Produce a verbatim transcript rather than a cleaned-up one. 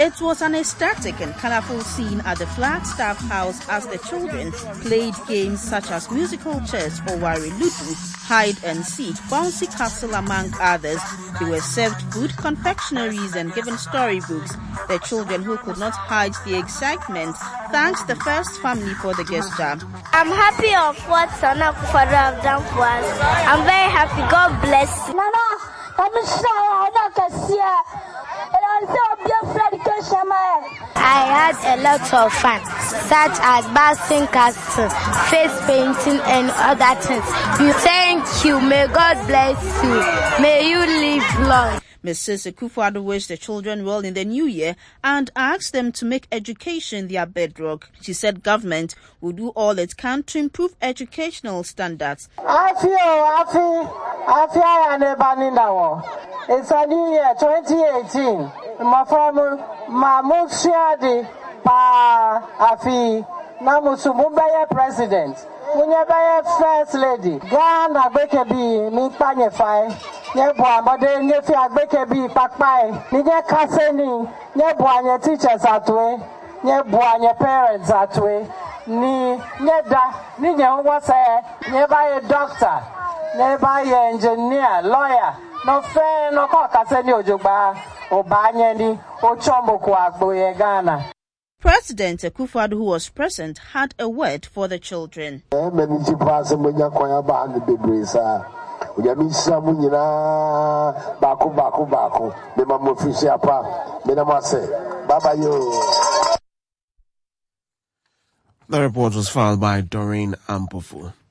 It was an ecstatic and colorful scene at the Flagstaff House as the children played games such as musical chairs or Wari Ludu, hide and seek, bouncy castle, among others. They were served food, confectionaries, and given storybooks. The children, who could not hide the excitement, thanked the first family for the gesture. I'm happy of what Nana Akufo-Addo have done for us. I'm very happy. God bless you. Nana, I'm sorry. I had a lot of fun, such as bouncing castle, face painting, and other things. You thank you. May God bless you. May you live long. Missus Akufo-Addo wished the children well in the new year and asked them to make education their bedrock. She said government will do all it can to improve educational standards. I feel, I feel, I feel it's a new year, twenty eighteen. My family, my musyadi pa afi na musumubaya president. Munyabaya first lady. Ghana bekebi mi panyefai. Nyebo amade nyefi agbekebi pakpai. Nije kaseni. Nyebo anye teachers atwe. Nyebo anye parents atwe. Ni nyeda ni nyewa say nyebaye doctor. Nyebaye engineer, lawyer. No fair, no kaseni ojogba. President Akufo-Addo, who was present, had a word for the children. The report was filed by Doreen Ampofu.